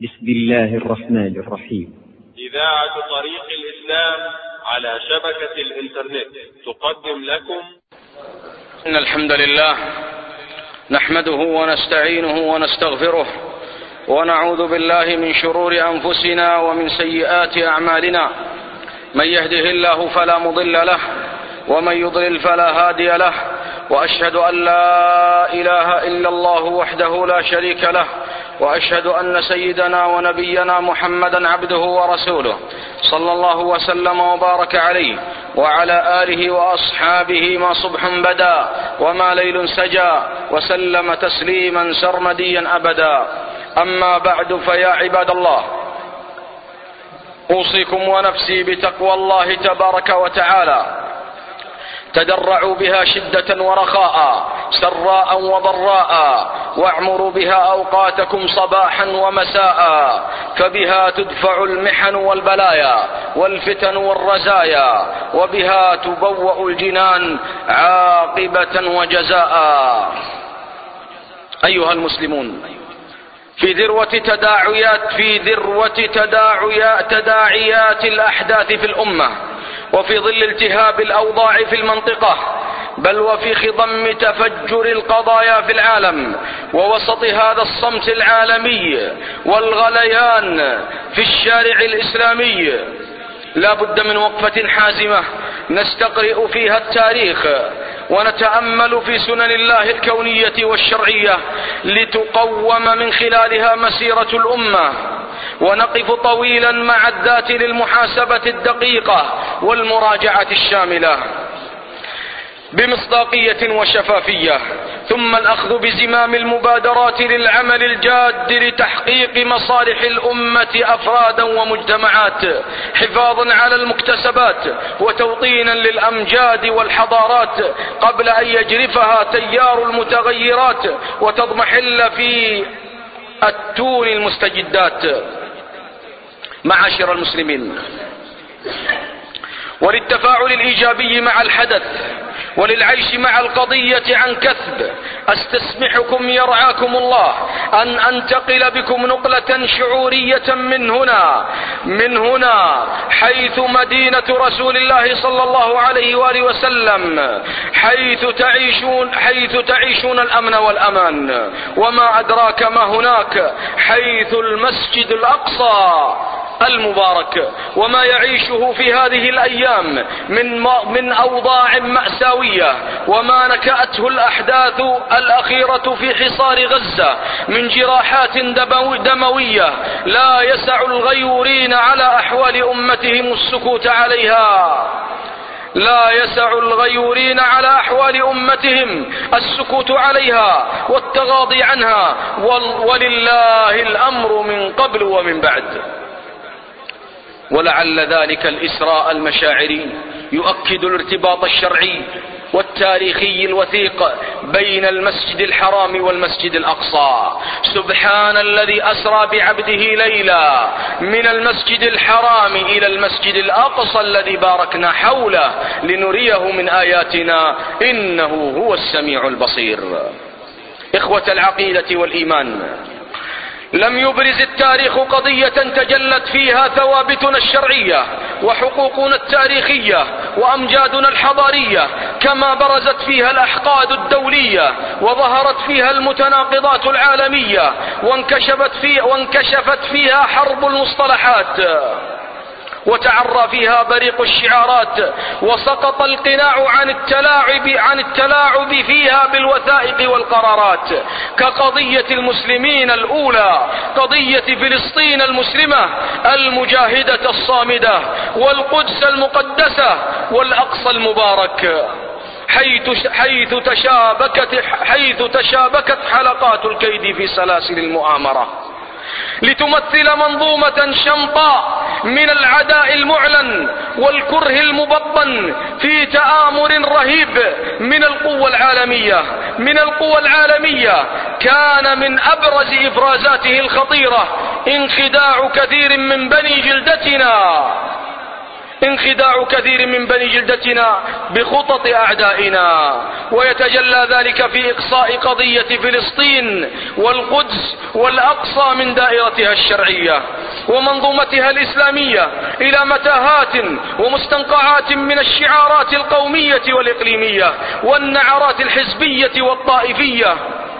بسم الله الرحمن الرحيم. إذاعة طريق الإسلام على شبكة الإنترنت تقدم لكم إن الحمد لله نحمده ونستعينه ونستغفره ونعوذ بالله من شرور أنفسنا ومن سيئات أعمالنا. من يهده الله فلا مضل له ومن يضلل فلا هادي له، وأشهد أن لا إله إلا الله وحده لا شريك له، وأشهد أن سيدنا ونبينا محمدا عبده ورسوله صلى الله وسلم وبارك عليه وعلى آله وأصحابه ما صبح بدا وما ليل سجى وسلم تسليما سرمديا أبدا. أما بعد، فيا عباد الله، أوصيكم ونفسي بتقوى الله تبارك وتعالى. تدرعوا بها شدة ورخاء، سراء وضراء، واعمروا بها أوقاتكم صباحا ومساء، فبها تدفع المحن والبلايا والفتن والرزايا، وبها تبوأ الجنان عاقبة وجزاء. أيها المسلمون، في ذروة تداعيات الأحداث في الأمة، وفي ظل التهاب الأوضاع في المنطقة، بل وفي خضم تفجر القضايا في العالم، ووسط هذا الصمت العالمي والغليان في الشارع الإسلامي، لا بد من وقفة حازمة نستقرئ فيها التاريخ ونتأمل في سنن الله الكونية والشرعية لتقوم من خلالها مسيرة الأمة، ونقف طويلا مع الذات للمحاسبة الدقيقة والمراجعة الشاملة بمصداقية وشفافية، ثم الأخذ بزمام المبادرات للعمل الجاد لتحقيق مصالح الأمة أفرادا ومجتمعات، حفاظا على المكتسبات وتوطينا للأمجاد والحضارات قبل أن يجرفها تيار المتغيرات وتضمحل في التون المستجدات. معاشر المسلمين، وللتفاعل الإيجابي مع الحدث وللعيش مع القضية عن كثب، أستسمحكم يرعاكم الله أن أنتقل بكم نقلة شعورية من هنا حيث مدينة رسول الله صلى الله عليه وآله وسلم، حيث تعيشون الأمن والأمان، وما أدراك ما هناك، حيث المسجد الأقصى المبارك، وما يعيشه في هذه الأيام من أوضاع مأساوية، وما نكأته الأحداث الأخيرة في حصار غزة من جراحات دموية لا يسع الغيورين على أحوال أمتهم السكوت عليها، لا يسع الغيورين على أحوال أمتهم السكوت عليها والتغاضي عنها، ولله الأمر من قبل ومن بعد. ولعل ذلك الإسراء المشاعري يؤكد الارتباط الشرعي والتاريخي الوثيق بين المسجد الحرام والمسجد الأقصى. سبحان الذي أسرى بعبده ليلا من المسجد الحرام إلى المسجد الأقصى الذي باركنا حوله لنريه من آياتنا إنه هو السميع البصير. إخوة العقيدة والإيمان، لم يبرز التاريخ قضية تجلت فيها ثوابتنا الشرعية وحقوقنا التاريخية وأمجادنا الحضارية كما برزت فيها الأحقاد الدولية، وظهرت فيها المتناقضات العالمية، وانكشفت فيها حرب المصطلحات، وتعرى فيها بريق الشعارات، وسقط القناع عن التلاعب فيها بالوثائق والقرارات، كقضية المسلمين الأولى، قضية فلسطين المسلمة المجاهدة الصامدة، والقدس المقدسة، والأقصى المبارك، حيث تشابكت حلقات الكيد في سلاسل المؤامرة لتمثل منظومة شمطاء من العداء المعلن والكره المبطن في تآمر رهيب من القوى العالمية. كان من أبرز إفرازاته الخطيرة انخداع كثير من بني جلدتنا انخداع كثير من بني جلدتنا بخطط أعدائنا، ويتجلى ذلك في إقصاء قضية فلسطين والقدس والأقصى من دائرتها الشرعية ومنظومتها الإسلامية إلى متاهات ومستنقعات من الشعارات القومية والإقليمية والنعرات الحزبية والطائفية.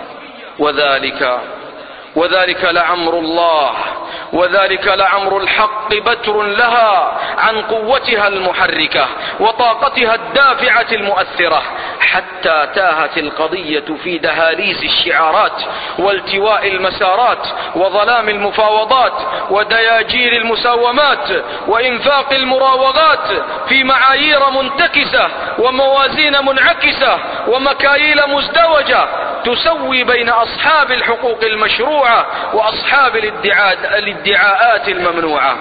وذلك لعمر الله، وذلك لعمر الحق بتر لها عن قوتها المحركة وطاقتها الدافعة المؤثرة، حتى تاهت القضية في دهاليز الشعارات والتواء المسارات وظلام المفاوضات ودياجير المساومات وإنفاق المراوغات في معايير منتكسة وموازين منعكسة ومكاييل مزدوجة تسوي بين أصحاب الحقوق المشروعة وأصحاب الادعاءات الممنوعة،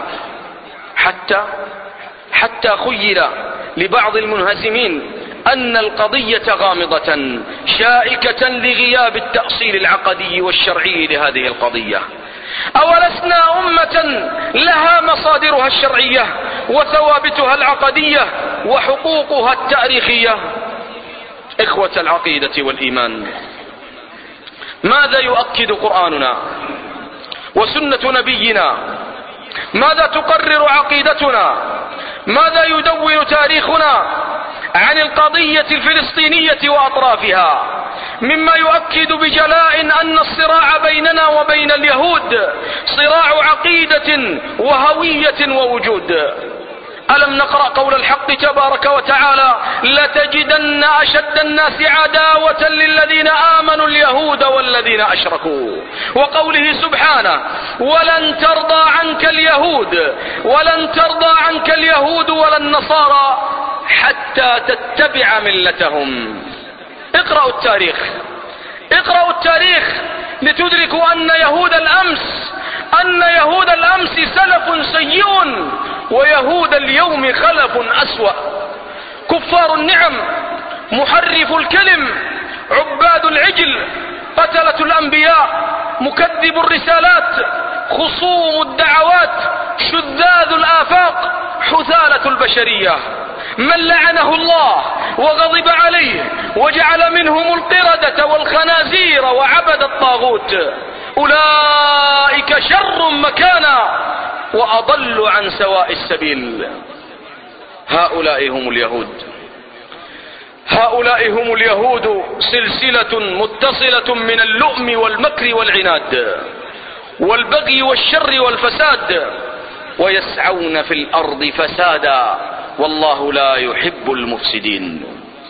حتى خيل لبعض المنهزمين أن القضية غامضة شائكة لغياب التأصيل العقدي والشرعي لهذه القضية. أولسنا أمة لها مصادرها الشرعية وثوابتها العقدية وحقوقها التاريخية؟ إخوة العقيدة والإيمان، ماذا يؤكد قرآننا وسنة نبينا؟ ماذا تقرر عقيدتنا؟ ماذا يدون تاريخنا عن القضية الفلسطينية وأطرافها؟ مما يؤكد بجلاء أن الصراع بيننا وبين اليهود صراع عقيدة وهوية ووجود. ألم نقرأ قول الحق تبارك وتعالى: لتجدن أشد الناس عداوة للذين آمنوا اليهود والذين أشركوا، وقوله سبحانه: ولن ترضى عنك اليهود ولا النصارى حتى تتبع ملتهم. اقرأوا التاريخ لتدركوا أن يهود الأمس سلف سيء ويهود اليوم خلف أسوأ، كفار النعم، محرف الكلم، عباد العجل، قتلة الأنبياء، مكذب الرسالات، خصوم الدعوات، شذاذ الآفاق، حثالة البشرية، من لعنه الله وغضب عليه وجعل منهم القردة والخنازير وعبد الطاغوت، أولئك شر مكانا وأضل عن سواء السبيل. هؤلاء هم اليهود سلسلة متصلة من اللؤم والمكر والعناد والبغي والشر والفساد، ويسعون في الأرض فسادا والله لا يحب المفسدين.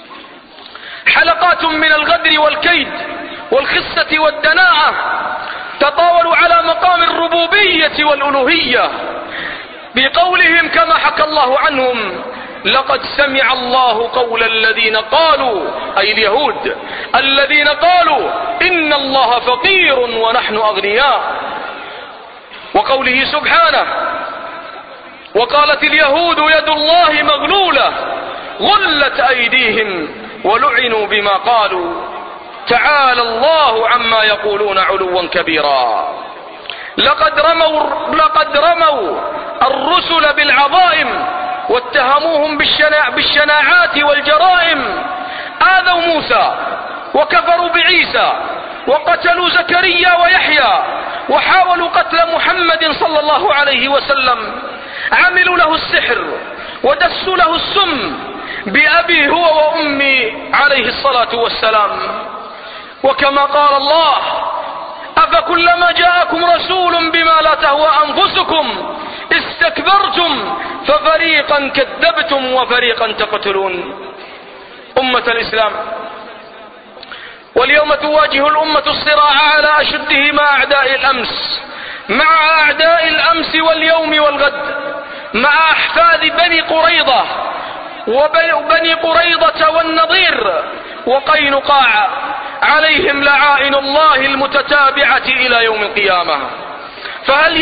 حلقات من الغدر والكيد والخسة والدناءة تطاولوا على مقام الربوبية والألوهية بقولهم كما حكى الله عنهم: لقد سمع الله قول الذين قالوا، أي اليهود الذين قالوا إن الله فقير ونحن أغنياء. وقوله سبحانه: وقالت اليهود يد الله مغلولة غلت أيديهم ولعنوا بما قالوا تعالى الله عما يقولون علوا كبيرا. لقد رموا الرسل بالعظائم واتهموهم بالشناعات والجرائم، آذوا موسى وكفروا بعيسى وقتلوا زكريا ويحيى وحاولوا قتل محمد صلى الله عليه وسلم، عملوا له السحر ودسوا له السم بأبي هو وأمي عليه الصلاة والسلام. وكما قال الله: أفكلما جاءكم رسول بما لا تهوى أنفسكم استكبرتم ففريقا كذبتم وفريقا تقتلون. أمة الإسلام، واليوم تواجه الأمة الصراع على أشده مع أعداء الأمس واليوم والغد، مع أحفاد بني قريظة والنضير وقينقاع، عليهم لعائن الله المتتابعة إلى يوم القيامة. فهل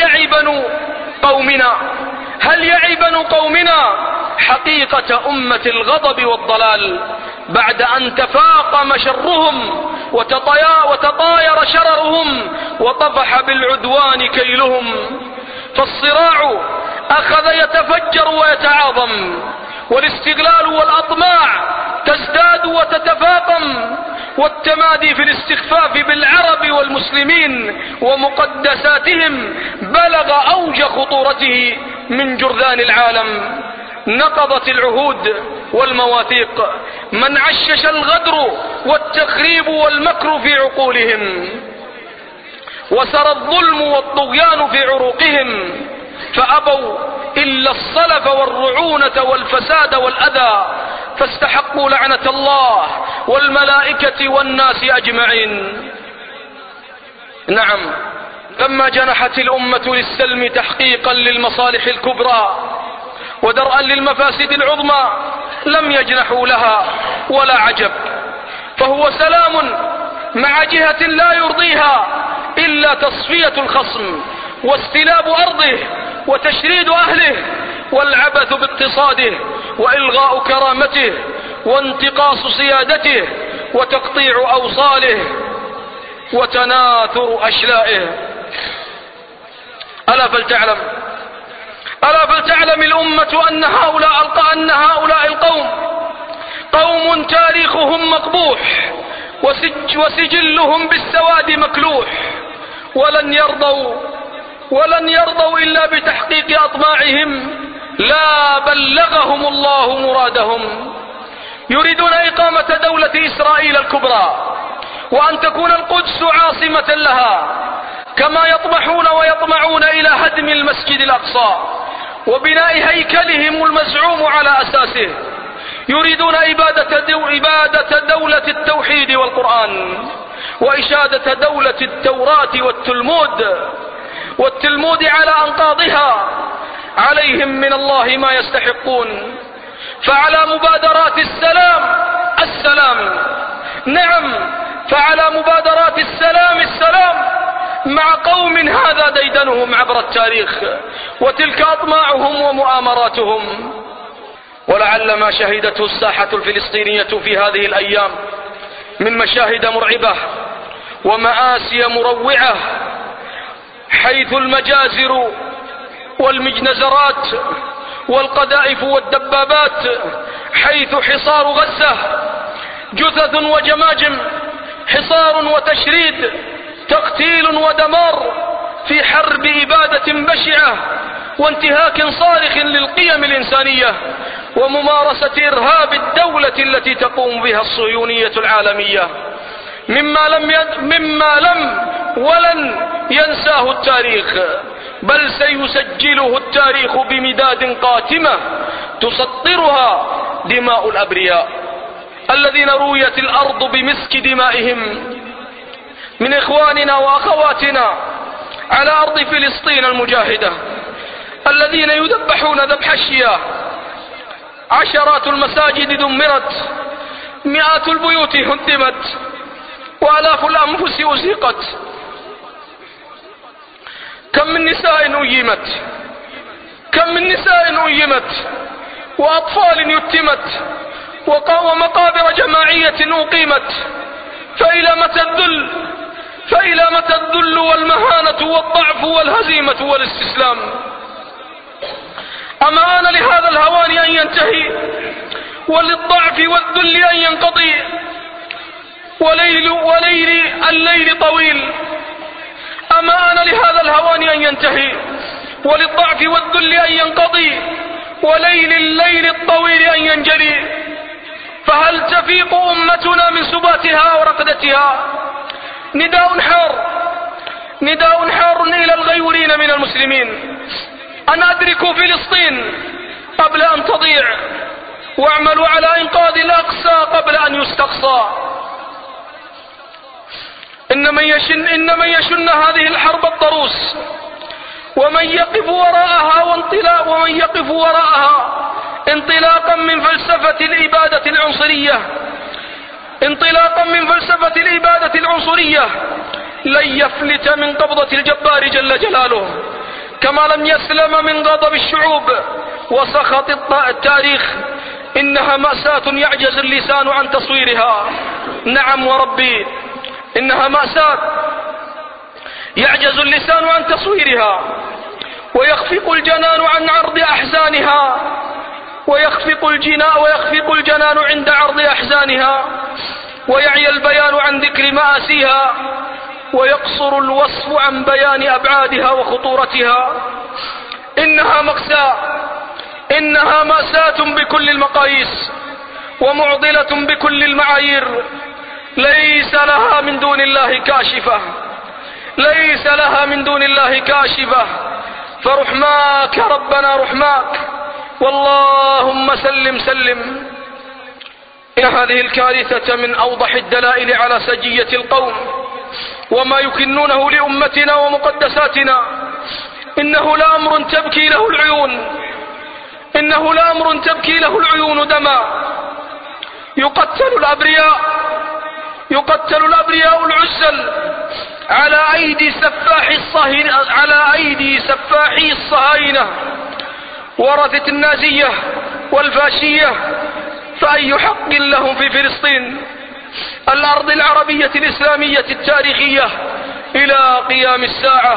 يعي بنو قومنا حقيقة أمة الغضب والضلال بعد أن تفاقم شرهم وتطاير شررهم وطفح بالعدوان كيلهم؟ فالصراع أخذ يتفجر ويتعاظم، والاستغلال والأطماع تزداد وتتفاقم، والتمادي في الاستخفاف بالعرب والمسلمين ومقدساتهم بلغ أوج خطورته من جرذان العالم. نقضت العهود والمواثيق، من عشش الغدر والتخريب والمكر في عقولهم، وسرى الظلم والطغيان في عروقهم، فأبوا إلا الصلف والرعونة والفساد والأذى، فاستحقوا لعنة الله والملائكة والناس أجمعين. نعم، لما جنحت الأمة للسلم تحقيقا للمصالح الكبرى ودرءا للمفاسد العظمى لم يجنحوا لها، ولا عجب، فهو سلام مع جهة لا يرضيها إلا تصفية الخصم واستلاب أرضه وتشريد أهله والعبث باقتصاده وإلغاء كرامته وانتقاص سيادته وتقطيع أوصاله وتناثر أشلائه. ألا فلتعلم الأمة أن هؤلاء القوم قوم تاريخهم مقبوح وسجلهم بالسواد مكلوح، ولن يرضوا إلا بتحقيق أطماعهم، لا بلغهم الله مرادهم. يريدون إقامة دولة إسرائيل الكبرى، وأن تكون القدس عاصمة لها، كما يطمحون ويطمعون إلى هدم المسجد الأقصى وبناء هيكلهم المزعوم على أساسه. يريدون إبادة دولة التوحيد والقرآن، وإشادة دولة التوراة والتلمود على أنقاضها. عليهم من الله ما يستحقون، فعلى مبادرات السلام، نعم، فعلى مبادرات السلام مع قوم هذا ديدنهم عبر التاريخ، وتلك أطماعهم ومؤامراتهم. ولعل ما شهدته الساحة الفلسطينية في هذه الأيام من مشاهد مرعبة ومآسي مروعة، حيث المجازر والمجنزرات والقذائف والدبابات، حيث حصار غزة جثث وجماجم، حصار وتشريد، تقتيل ودمار في حرب إبادة بشعة وانتهاك صارخ للقيم الإنسانية وممارسة إرهاب الدولة التي تقوم بها الصهيونية العالمية، مما لم ولن ينساه التاريخ، بل سيسجله التاريخ بمداد قاتمة تسطرها دماء الأبرياء الذين رويت الأرض بمسك دمائهم من إخواننا وأخواتنا على أرض فلسطين المجاهدة، الذين يذبحون ذبح الشياه. عشرات المساجد دمرت، مئات البيوت هدمت، وآلاف الأنفس أزهقت. كم من نساء أيمت، وأطفال يتمت، ومقابر جماعية أقيمت. فإلى متى الذل والمهانة والضعف والهزيمة والاستسلام؟ أما آن لهذا الهوان أن ينتهي، وللضعف والذل أن ينقضي؟ الليل طويل. أما آن لهذا الهوان أن ينتهي، وللضعف والذل أن ينقضي، الليل الطويل أن ينجلي؟ فهل تفيق أمتنا من سباتها ورقدتها؟ نداء حار إلى الغيورين من المسلمين أن أدركوا فلسطين قبل أن تضيع، واعملوا على إنقاذ الأقصى قبل أن يستقصى. إن من يشن هذه الحرب الضروس، ومن يقف وراءها انطلاقا من فلسفة الإبادة العنصرية لن يفلت من قبضة الجبار جل جلاله، كما لم يسلم من غضب الشعوب وسخط التاريخ. إنها مأساة يعجز اللسان عن تصويرها. نعم وربي، إنها مأساة يعجز اللسان عن تصويرها. ويخفق الجنان عن عرض أحزانها، ويخفق الجنان عند عرض أحزانها، ويعي البيان عن ذكر مآسيها، ويقصر الوصف عن بيان أبعادها وخطورتها. إنها مأساة بكل المقاييس، ومعضلة بكل المعايير، ليس لها من دون الله كاشفة، ليس لها من دون الله كاشفة. فرحماك ربنا رحماك، واللهم سلم سلم. إن هذه الكارثة من أوضح الدلائل على سجية القوم وما يكنونه لأمتنا ومقدساتنا. إنه لأمر تبكي له العيون، إنه لأمر تبكي له العيون دما. يقتل الأبرياء العزل على أيدي سفاحي الصهاينة ورثة النازية والفاشية. فأي حق لهم في فلسطين، الأرض العربية الإسلامية التاريخية إلى قيام الساعة،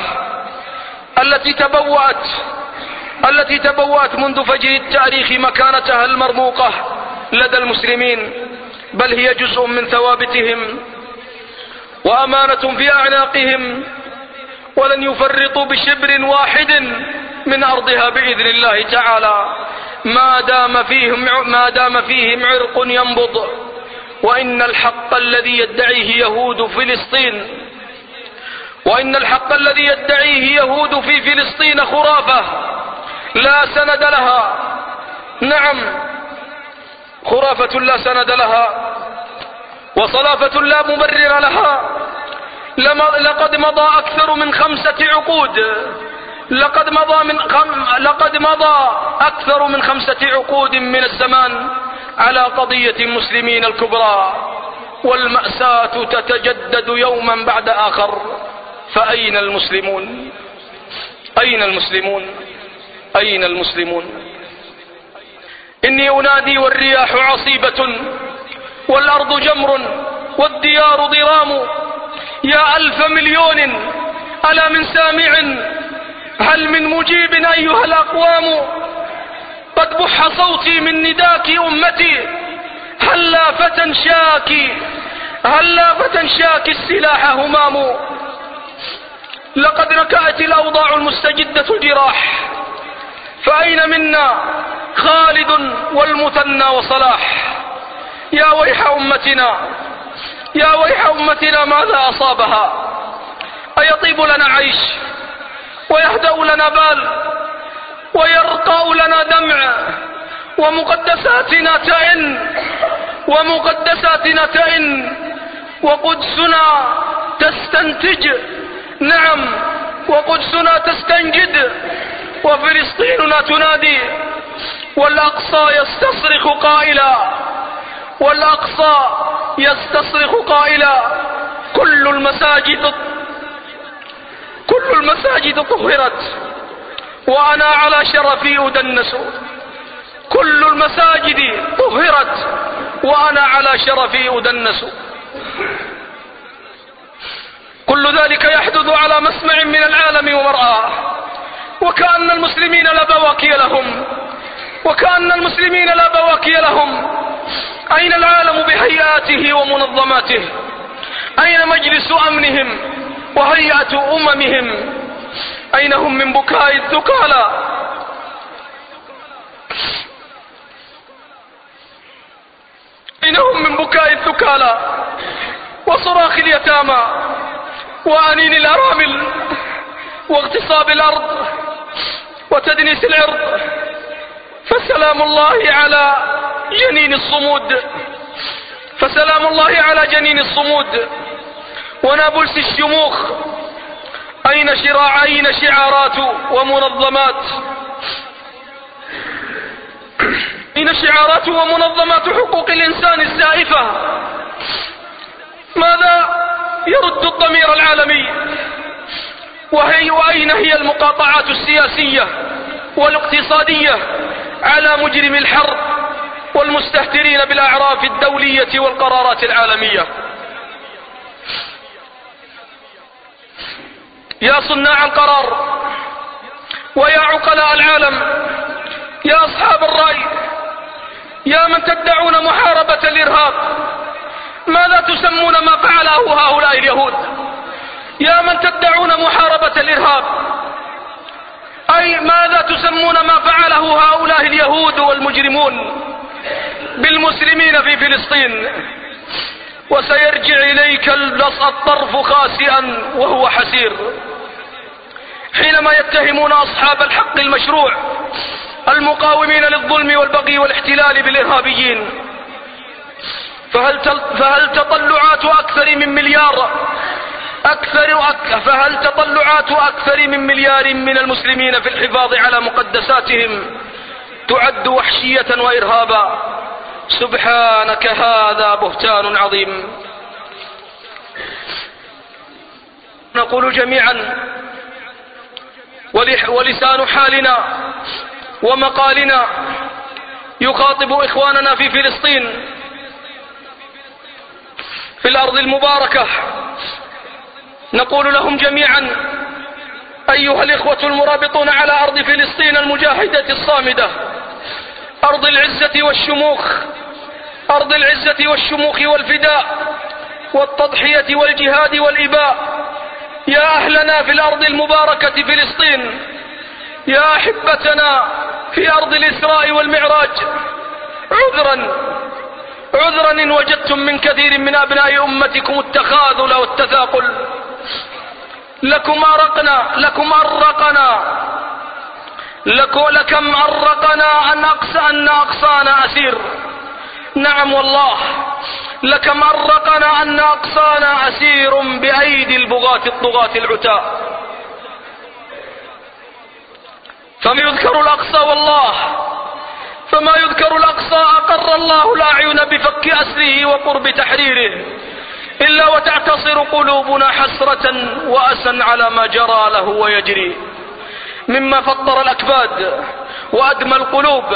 التي تبوأت منذ فجر التاريخ مكانتها المرموقة لدى المسلمين، بل هي جزء من ثوابتهم وأمانة في أعناقهم، ولن يفرطوا بشبر واحد من أرضها بإذن الله تعالى ما دام فيهم عرق ينبض. وإن الحق الذي يدعيه يهود في فلسطين خرافة لا سند لها. نعم، خرافة لا سند لها، وصلافة لا مبرر لها. لقد مضى أكثر من 5 عقود، لقد مضى أكثر من 5 عقود من الزمان على قضية المسلمين الكبرى، والمأساة تتجدد يوما بعد آخر. فأين المسلمون؟ أين المسلمون؟ أين المسلمون؟ إني أنادي والرياح عصيبة والأرض جمر والديار ضرام. يا 1000 مليون ألا من سامع، هل من مجيب أيها الأقوام؟ قد بح صوتي من نداك أمتي، هلا فتى شاكي السلاح همام. لقد ركأت الأوضاع المستجدة الجراح، فأين منا خالد والمثنى وصلاح؟ يا ويح أمتنا ماذا أصابها؟ أيطيب لنا عيش ويهدأ لنا بال ويرقى لنا دمع ومقدساتنا تئن وقدسنا تستنتج. نعم، وقدسنا تستنجد وفلسطيننا تنادي، والأقصى يستصرخ قائلا كل المساجد طهرت وأنا على شرفي أدنس. كل المساجد طهرت وأنا على شرفي أدنس. كل ذلك يحدث على مسمع من العالم ومرآه، وكأن المسلمين لا بواكي لهم. أين العالم بهيئاته ومنظماته؟ أين مجلس أمنهم وهيئة أممهم؟ أين هم من بكاء الثكالى؟ أين هم من بكاء الثكالى وصراخ اليتامى وأنين الأرامل واغتصاب الأرض وتدنيس العرض؟ فسلام الله على جنين الصمود ونابلس الشموخ. أين شعارات ومنظمات؟ أين شعارات ومنظمات حقوق الإنسان الزائفة؟ ماذا يرد الضمير العالمي؟ وأين هي المقاطعات السياسية والاقتصادية على مجرم الحرب والمستهترين بالأعراف الدولية والقرارات العالمية؟ يا صناع القرار ويا عقلاء العالم، يا أصحاب الرأي، يا من تدعون محاربة الإرهاب، ماذا تسمون ما فعله هؤلاء اليهود؟ يا من تدعون محاربة الإرهاب، أي ماذا تسمون ما فعله هؤلاء اليهود والمجرمون بالمسلمين في فلسطين؟ وسيرجع إليك الطرف خاسئا وهو حسير حينما يتهمون أصحاب الحق المشروع المقاومين للظلم والبغي والاحتلال بالإرهابيين. فهل تطلعات أكثر من مليار من المسلمين في الحفاظ على مقدساتهم تعد وحشية وإرهابا؟ سبحانك، هذا بهتان عظيم. نقول جميعا ولسان حالنا ومقالنا يخاطب إخواننا في فلسطين في الأرض المباركة، نقول لهم جميعا: أيها الإخوة المرابطون على أرض فلسطين المجاهدة الصامدة، أرض العزة والشموخ والفداء والتضحية والجهاد والإباء، يا أهلنا في الأرض المباركة فلسطين، يا أحبتنا في أرض الإسراء والمعراج، عذرا إن وجدتم من كثير من أبناء أمتكم التخاذل والتثاقل. لكم أرقنا أن أقصانا أسير. نعم والله، لكم أرقنا أن أقصانا أسير بأيدي الطغاة العتاة. فما يذكر الأقصى أقر الله الأعين بفك أسره وقرب تحريره، إلا وتعتصر قلوبنا حسرة وأسا على ما جرى له ويجري مما فطر الأكباد وأدمى القلوب.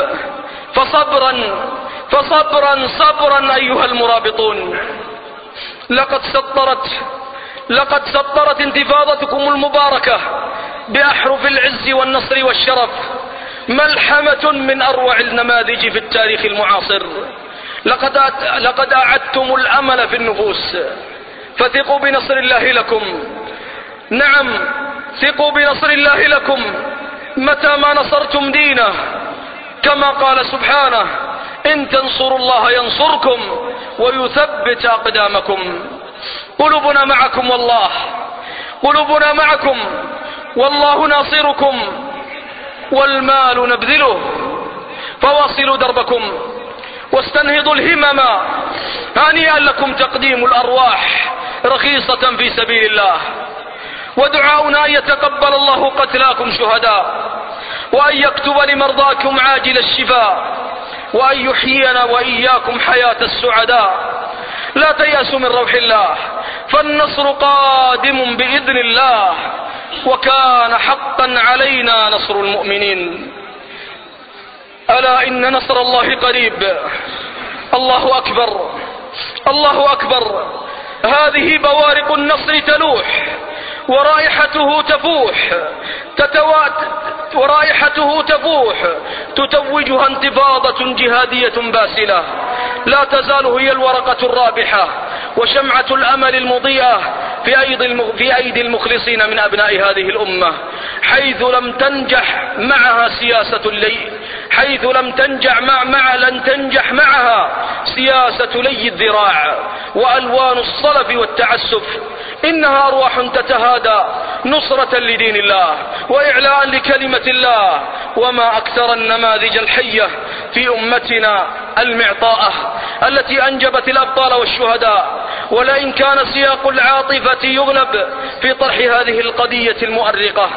فصبرا أيها المرابطون. لقد سطرت انتفاضتكم المباركة بأحرف العز والنصر والشرف ملحمة من أروع النماذج في التاريخ المعاصر. لقد أعدتم الأمل في النفوس، فثقوا بنصر الله لكم. نعم، ثقوا بنصر الله لكم متى ما نصرتم دينه، كما قال سبحانه: إن تنصروا الله ينصركم ويثبت أقدامكم. قلوبنا معكم والله ناصركم، والمال نبذله، فواصلوا دربكم واستنهضوا الهمم. هنيئا لكم تقديم الأرواح رخيصة في سبيل الله، ودعاؤنا أن يتقبل الله قتلاكم شهداء، وأن يكتب لمرضاكم عاجل الشفاء، وأن يحيينا وإياكم حياة السعداء. لا تيأسوا من روح الله، فالنصر قادم بإذن الله، وكان حقا علينا نصر المؤمنين. ألا إن نصر الله قريب. الله أكبر، الله أكبر. هذه بوارق النصر تلوح، ورائحته تفوح تتوجها انتفاضة جهادية باسلة، لا تزال هي الورقة الرابحة وشمعة الأمل المضيئة في أيدي المخلصين من أبناء هذه الأمة، حيث لم تنجح معها سياسة لي الذراع وألوان الصلف والتعسف. إنها أرواح تتهادى نصرة لدين الله وإعلاء لكلمة الله، وما أكثر النماذج الحية في أمتنا المعطاءة التي أنجبت الأبطال والشهداء. ولئن كان سياق العاطفة يغلب في طرح هذه القضية المؤرقة،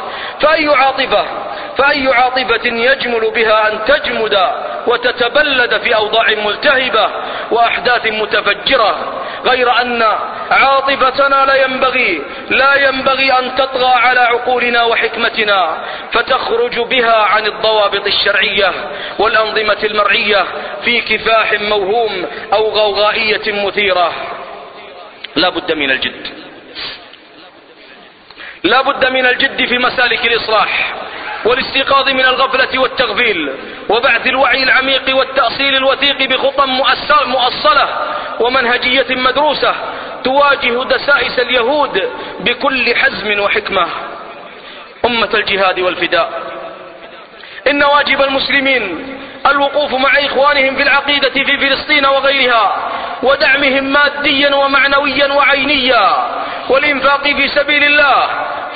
فأي عاطفة يجمل بها أن تجمد وتتبلد في أوضاع ملتهبة وأحداث متفجرة، غير أن عاطفتنا لا ينبغي أن تطغى على عقولنا وحكمتنا، فتخرج بها عن الضوابط الشرعية والأنظمة المرعية في كفاح موهوم أو غوغائية مثيرة. لا بد من الجد في مسالك الإصلاح، والاستيقاظ من الغفلة والتغفيل وبعث الوعي العميق والتأصيل الوثيق بخطى مؤصلة ومنهجية مدروسة تواجه دسائس اليهود بكل حزم وحكمة. أمة الجهاد والفداء، إن واجب المسلمين الوقوف مع إخوانهم في العقيدة في فلسطين وغيرها ودعمهم ماديا ومعنويا وعينيا والإنفاق في سبيل الله،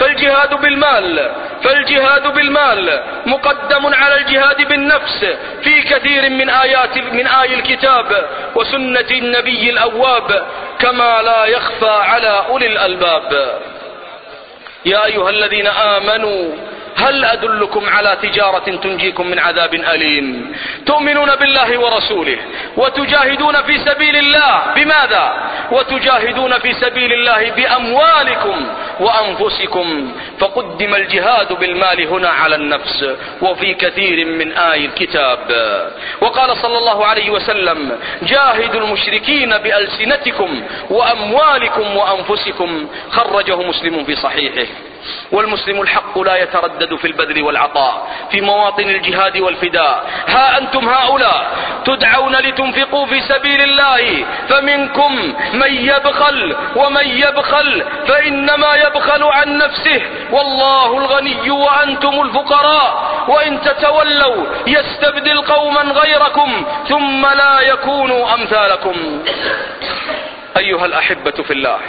فالجهاد بالمال مقدم على الجهاد بالنفس في كثير من آي الكتاب وسنة النبي الأواب، كما لا يخفى على أولي الألباب. يا أيها الذين آمنوا هل أدلكم على تجارة تنجيكم من عذاب أليم تؤمنون بالله ورسوله وتجاهدون في سبيل الله. بماذا؟ وتجاهدون في سبيل الله بأموالكم وأنفسكم، فقدم الجهاد بالمال هنا على النفس وفي كثير من آي الكتاب. وقال صلى الله عليه وسلم: جاهدوا المشركين بألسنتكم وأموالكم وأنفسكم، خرجه مسلم في صحيحه. والمسلم الحق لا يتردد في البذل والعطاء في مواطن الجهاد والفداء. ها أنتم هؤلاء تدعون لتنفقوا في سبيل الله، فمنكم من يبخل، ومن يبخل فإنما يبخل عن نفسه، والله الغني وأنتم الفقراء، وإن تتولوا يستبدل قوما غيركم ثم لا يكونوا أمثالكم. أيها الأحبة في الله،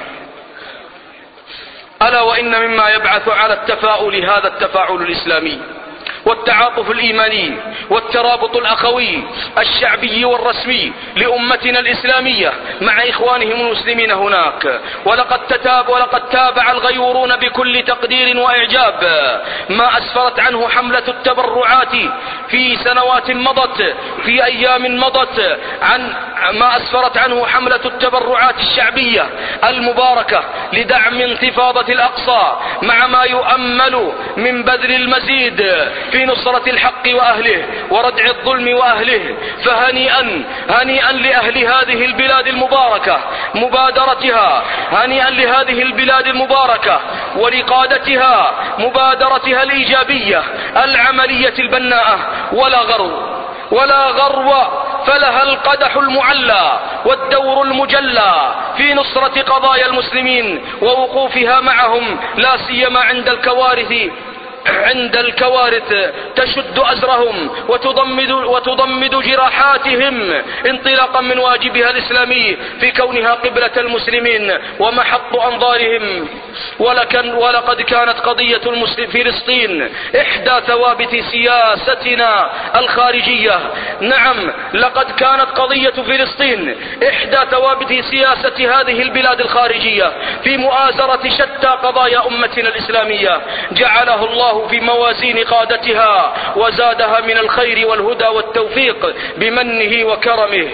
ألا وإن مما يبعث على التفاؤل هذا التفاعل الإسلامي والتعاطف الإيماني والترابط الأخوي الشعبي والرسمي لأمتنا الإسلامية مع إخوانهم المسلمين هناك. ولقد تابع الغيورون بكل تقدير وإعجاب ما أسفرت عنه حملة التبرعات في سنوات مضت، في أيام مضت، عن ما أسفرت عنه حملة التبرعات الشعبية المباركة لدعم انتفاضة الأقصى، مع ما يؤمل من بذل المزيد في نصرة الحق وأهله وردع الظلم وأهله. هنيئا لأهل هذه البلاد المباركة مبادرتها، هنيئا لهذه البلاد المباركة ولقادتها مبادرتها الإيجابية العملية البناءة. ولا غرو فلها القدح المعلى والدور المجلى في نصرة قضايا المسلمين ووقوفها معهم، لا سيما عند الكوارث تشد أزرهم وتضمد جراحاتهم انطلاقا من واجبها الإسلامي في كونها قبلة المسلمين ومحط أنظارهم. ولقد كانت قضية فلسطين إحدى ثوابت سياستنا الخارجية. نعم، لقد كانت قضية فلسطين إحدى ثوابت سياسة هذه البلاد الخارجية في مؤازرة شتى قضايا أمتنا الإسلامية، جعله الله في موازين قادتها وزادها من الخير والهدى والتوفيق بمنه وكرمه.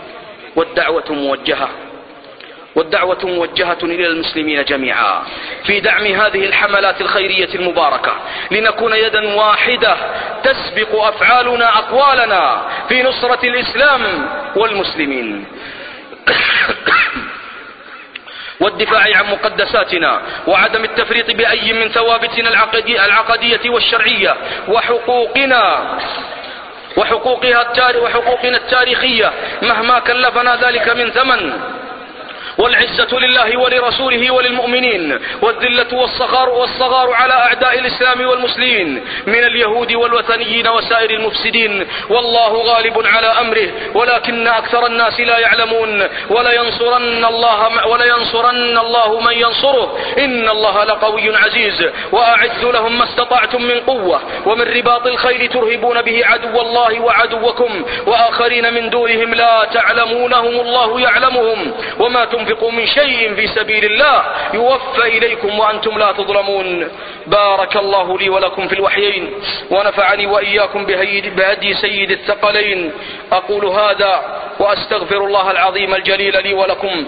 والدعوة موجهة إلى المسلمين جميعا في دعم هذه الحملات الخيرية المباركة، لنكون يدا واحدة تسبق أفعالنا أقوالنا في نصرة الإسلام والمسلمين والدفاع عن مقدساتنا وعدم التفريط بأي من ثوابتنا العقدية والشرعية وحقوقنا التاريخية مهما كلفنا ذلك من ثمن. والعزة لله ولرسوله وللمؤمنين، والذلة والصغار على أعداء الإسلام والمسلمين من اليهود والوثنيين وسائر المفسدين. والله غالب على أمره ولكن أكثر الناس لا يعلمون. ولينصرن الله من ينصره، إن الله لقوي عزيز. وأعدوا لهم ما استطعتم من قوة ومن رباط الخيل ترهبون به عدو الله وعدوكم وآخرين من دونهم لا تعلمونهم الله يعلمهم. وما تنفقوا من شيء في سبيل الله يوفى إليكم وأنتم لا تظلمون. بارك الله لي ولكم في الوحيين ونفعني وإياكم بهدي سيد الثقلين. أقول هذا وأستغفر الله العظيم الجليل لي ولكم،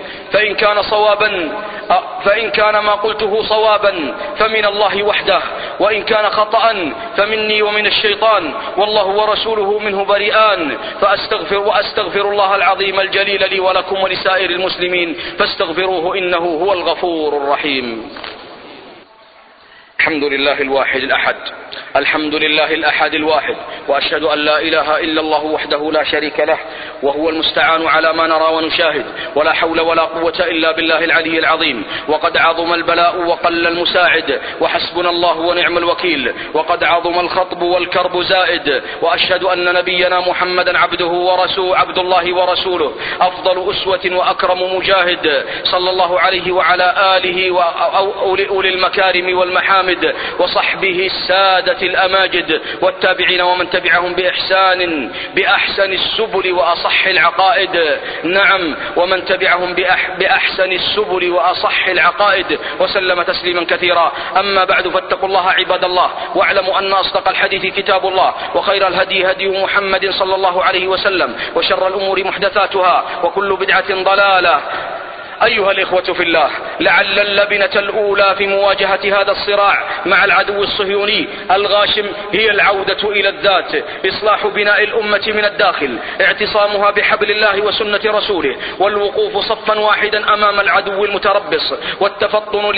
فإن كان ما قلته صوابا فمن الله وحده، وإن كان خطأ فمني ومن الشيطان، والله ورسوله منه بريئان. وأستغفر الله العظيم الجليل لي ولكم ولسائر المسلمين فاستغفروه إنه هو الغفور الرحيم. الحمد لله الواحد الأحد الحمد لله الأحد الواحد، وأشهد أن لا إله إلا الله وحده لا شريك له، وهو المستعان على ما نرى ونشاهد، ولا حول ولا قوة إلا بالله العلي العظيم. وقد عظم البلاء وقل المساعد، وحسبنا الله ونعم الوكيل. وقد عظم الخطب والكرب زائد، وأشهد أن نبينا محمدا عبد الله ورسوله، أفضل أسوة وأكرم مجاهد، صلى الله عليه وعلى آله وأولي المكارم والمحامد، وصحبه السادة الأماجد، والتابعين ومن تبعهم بأحسن السبل وأصح العقائد. نعم، ومن تبعهم بأحسن السبل وأصح العقائد، وسلم تسليما كثيرا. أما بعد، فاتقوا الله عباد الله، واعلموا أن أصدق الحديث كتاب الله، وخير الهدي هدي محمد صلى الله عليه وسلم، وشر الأمور محدثاتها، وكل بدعة ضلالة. أيها الإخوة في الله، لعل اللبنة الأولى في مواجهة هذا الصراع مع العدو الصهيوني الغاشم هي العودة إلى الذات، إصلاح بناء الأمة من الداخل، اعتصامها بحبل الله وسنة رسوله، والوقوف صفا واحدا أمام العدو المتربص، والتفطن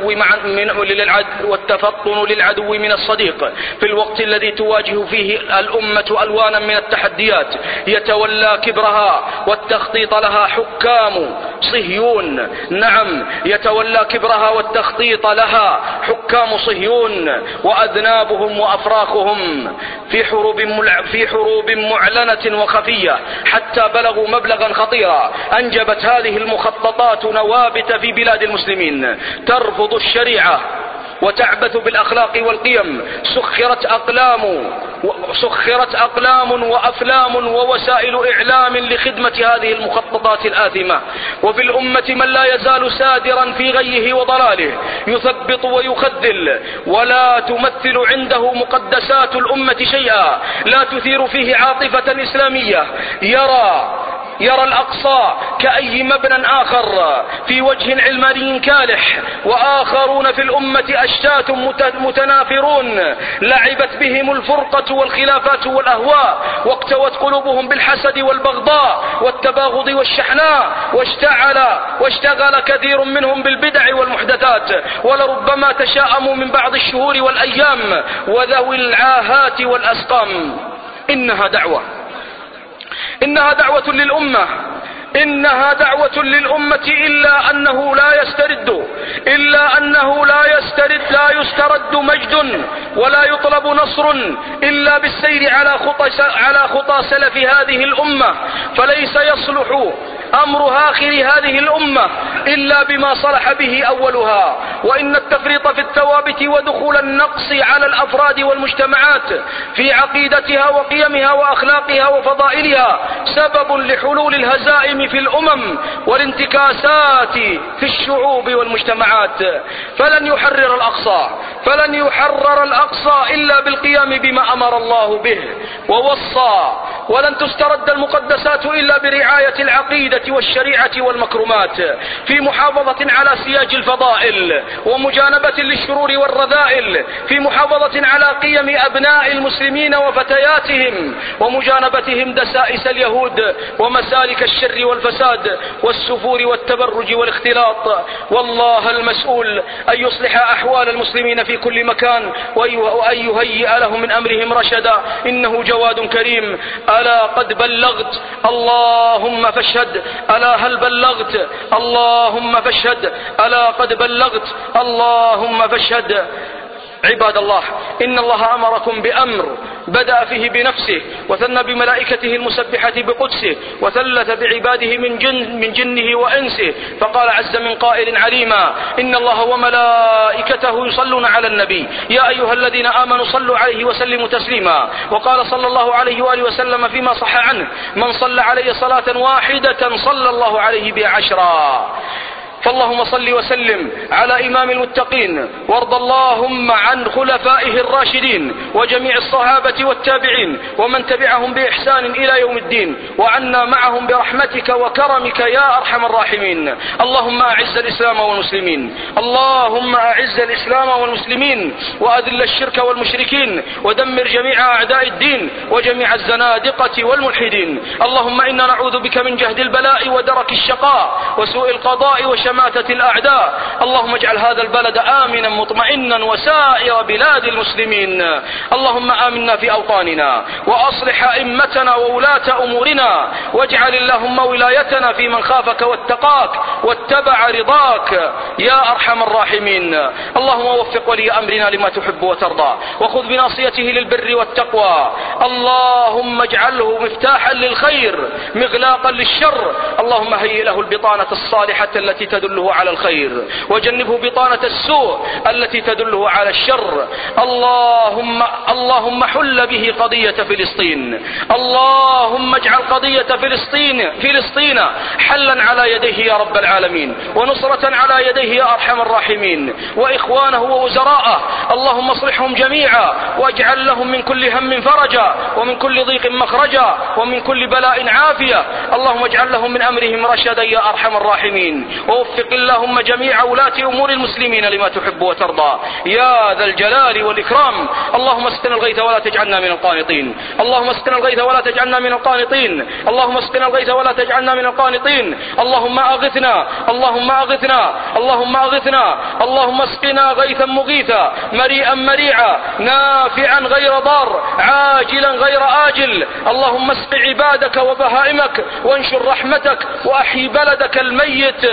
للعدو من الصديق، في الوقت الذي تواجه فيه الأمة ألوانا من التحديات يتولى كبرها والتخطيط لها حكام صهيون. نعم، يتولى كبرها والتخطيط لها حكام صهيون، وأذنابهم وأفراخهم في حروب معلنة وخفية، حتى بلغوا مبلغا خطيرا. أنجبت هذه المخططات نوابت في بلاد المسلمين ترفض الشريعة وتعبث بالأخلاق والقيم. سخرت أقلام وأفلام ووسائل إعلام لخدمة هذه المخططات الآثمة. وفي الأمة من لا يزال سادرا في غيه وضلاله، يثبط ويخذل، ولا تمثل عنده مقدسات الأمة شيئا، لا تثير فيه عاطفة إسلامية. يرى الأقصى كأي مبنى آخر في وجه علماني كالح، وآخرون في الأمة أشتات متنافرون، لعبت بهم الفرقة والخلافات والأهواء، واكتوت قلوبهم بالحسد والبغضاء والتباغض والشحناء، واشتغل كثير منهم بالبدع والمحدثات، ولربما تشاءموا من بعض الشهور والأيام وذوي العاهات والأسقام. إنها دعوة للأمة، إلا أنه لا يسترد مجد، ولا يطلب نصر إلا بالسير على خطى سلف هذه الأمة. فليس يصلح أمر آخر هذه الأمة إلا بما صلح به أولها. وإن التفريط في الثوابت ودخول النقص على الأفراد والمجتمعات في عقيدتها وقيمها وأخلاقها وفضائلها سبب لحلول الهزائم في الأمم والانتكاسات في الشعوب والمجتمعات. فلن يحرر الأقصى إلا بالقيام بما أمر الله به ووصى، ولن تسترد المقدسات إلا برعاية العقيدة والشريعة والمكرمات، في محافظة على سياج الفضائل ومجانبة للشرور والرذائل، في محافظة على قيم أبناء المسلمين وفتياتهم، ومجانبتهم دسائس اليهود ومسالك الشر والفساد والسفور والتبرج والاختلاط. والله المسؤول أن يصلح أحوال المسلمين في كل مكان، وأن يهيئ لهم من أمرهم رشدا، إنه جواد كريم. ألا قد بلغت؟ اللهم فاشهد. ألا هل بلغت؟ اللهم فاشهد. ألا قد بلغت؟ اللهم فاشهد. عباد الله، إن الله أمركم بأمر بدأ فيه بنفسه، وثنى بملائكته المسبحة بقدسه، وثلث بعباده من جنه وإنسه، فقال عز من قائل عليما: إن الله وملائكته يصلون على النبي يا أيها الذين آمنوا صلوا عليه وسلموا تسليما. وقال صلى الله عليه وآله وسلم فيما صح عنه: من صلى عليه صلاة واحدة صلى الله عليه بها 10. فاللهم صل وسلم على إمام المتقين، وارض اللهم عن خلفائه الراشدين وجميع الصحابة والتابعين ومن تبعهم بإحسان إلى يوم الدين، وعنا معهم برحمتك وكرمك يا أرحم الراحمين. اللهم أعز الإسلام والمسلمين، اللهم أعز الإسلام والمسلمين، وأذل الشرك والمشركين، ودمر جميع أعداء الدين وجميع الزنادقة والملحدين. اللهم إنا نعوذ بك من جهد البلاء ودرك الشقاء وسوء القضاء وشماتة وشماتة الأعداء. اللهم اجعل هذا البلد آمنا مطمئنا وسائر بلاد المسلمين. اللهم آمنا في أوطاننا وأصلح أئمتنا وولاة أمورنا، واجعل اللهم ولايتنا في من خافك واتقاك واتبع رضاك يا أرحم الراحمين. اللهم وفق ولي أمرنا لما تحب وترضى، وخذ بناصيته للبر والتقوى. اللهم اجعله مفتاحا للخير مغلاقا للشر. اللهم هيئ له البطانة الصالحة التي تدله على الخير، وجنبه بطانة السوء التي تدله على الشر. اللهم حل به قضية فلسطين. اللهم اجعل قضية فلسطين حلا على يديه يا رب العالمين، ونصرة على يديه يا أرحم الراحمين، وإخوانه ووزراءه. اللهم اصلحهم جميعا، واجعل لهم من كل هم فرجا، ومن كل ضيق مخرجا، ومن كل بلاء عافية. اللهم اجعل لهم من أمرهم رشدا يا أرحم الراحمين، ووفق اللهم جميع ولاة أمور المسلمين لما تحب وترضى يا ذا الجلال والإكرام. اللهم اسقنا الغيث ولا تجعلنا من القانطين. اللهم اسقنا الغيث ولا تجعلنا من القانطين. اللهم اسقنا الغيث ولا تجعلنا من القانطين. اللهم أغثنا، اللهم أغثنا، اللهم أغثنا. اللهم اسقنا غيثا مغيثا مريئا مريعا نافعا غير ضار عاجلا غير آجل. اللهم اسق عبادك وبهائمك، وانشر رحمتك، وأحيي بلدك الميت.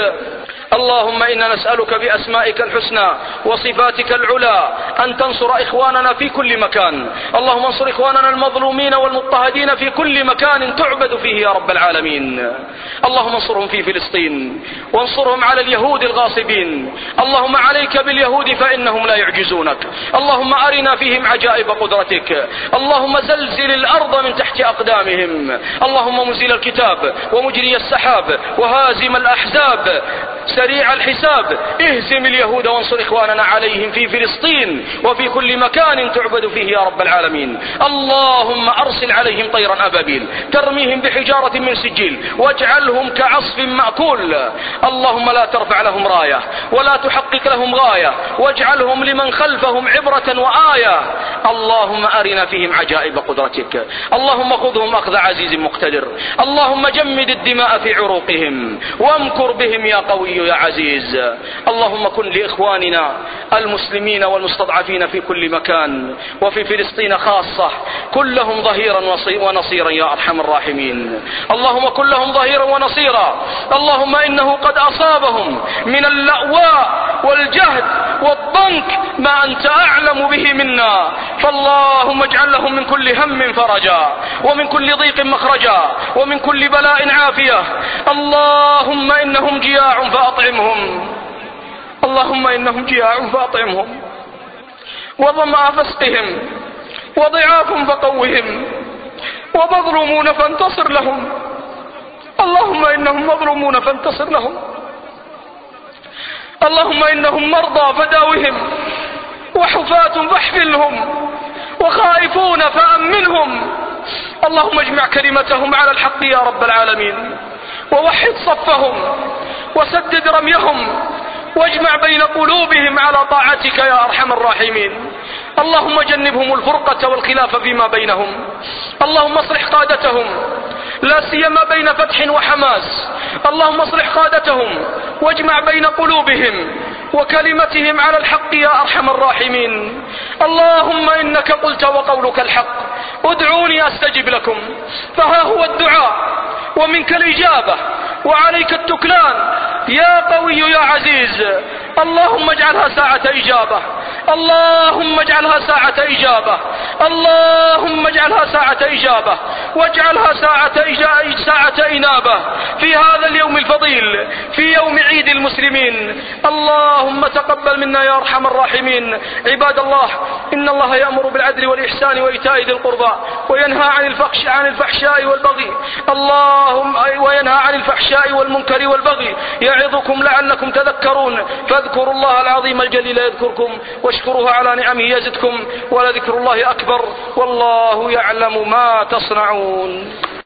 اللهم إنا نسألك بأسمائك الحسنى وصفاتك العلى أن تنصر إخواننا في كل مكان. اللهم انصر إخواننا المظلومين والمضطهدين في كل مكان تعبد فيه يا رب العالمين. اللهم انصرهم في فلسطين، وانصرهم على اليهود الغاصبين. اللهم عليك باليهود فإنهم لا يعجزونك. اللهم أرنا فيهم عجائب قدرتك. اللهم زلزل الأرض من تحت أقدامهم. اللهم منزل الكتاب ومجري السحاب وهازم الأحزاب سريع الحساب، اهزم اليهود وانصر إخواننا عليهم في فلسطين وفي كل مكان تعبد فيه يا رب العالمين. اللهم أرسل عليهم طيرا أبابيل ترميهم بحجارة من سجيل، واجعلهم كعصف مأكول. اللهم لا ترفع لهم راية ولا تحقق لهم غاية، واجعلهم لمن خلفهم عبرة وآية. اللهم أرنا فيهم عجائب قدرتك. اللهم خذهم أخذ عزيز مقتدر. اللهم جمد الدماء في عروقهم وامكر بهم يا قوي يا عزيز. اللهم كن لإخواننا المسلمين والمستضعفين في كل مكان، وفي فلسطين خاصة كن لهم ظهيرا ونصيرا يا أرحم الراحمين. اللهم كن لهم ظهيرا ونصيرا. اللهم إنه قد أصابهم من اللأواء والجهد والضنك ما أنت أعلم به منا، فاللهم اجعل لهم من كل هم فرجا، ومن كل ضيق مخرجا، ومن كل بلاء عافية. اللهم إنهم جياع فأطعمهم. اللهم إنهم جياع فأطعمهم، وظمأ فاسقهم، وضعاف فقوهم، ومظلومون فانتصر لهم. اللهم إنهم مظلومون فانتصر لهم. اللهم إنهم مرضى فداوهم، وحفاة فاحفلهم، وخائفون فأمنهم. اللهم اجمع كلمتهم على الحق يا رب العالمين، ووحد صفهم، وسدد رميهم، واجمع بين قلوبهم على طاعتك يا أرحم الراحمين. اللهم جنبهم الفرقة والخلاف فيما بينهم. اللهم اصلح قادتهم، لا سيما بين فتح وحماس. اللهم اصلح قادتهم، واجمع بين قلوبهم وكلمتهم على الحق يا أرحم الراحمين. اللهم إنك قلت وقولك الحق، ادعوني أستجب لكم، فها هو الدعاء ومنك الإجابة وعليك التكلان يا قوي يا عزيز. اللهم اجعلها ساعة إجابة. اللهم اجعلها ساعة إجابة. اللهم اجعلها ساعة إجابة، واجعلها ساعة إنابة في هذا اليوم الفضيل، في يوم عيد المسلمين. اللهم تقبل منا يا أرحم الراحمين. عباد الله، إن الله يأمر بالعدل والإحسان وإيتاء ذي القربى، وينهى عن الفحشاء والبغي. وينهى عن الفحشاء والمنكر والبغي، يعظكم لعلكم تذكرون. فاذكروا الله العظيم الجليل يذكركم، واشكروه على نعمه يزدكم، ولذكر الله أكبر، والله يعلم ما تصنعون.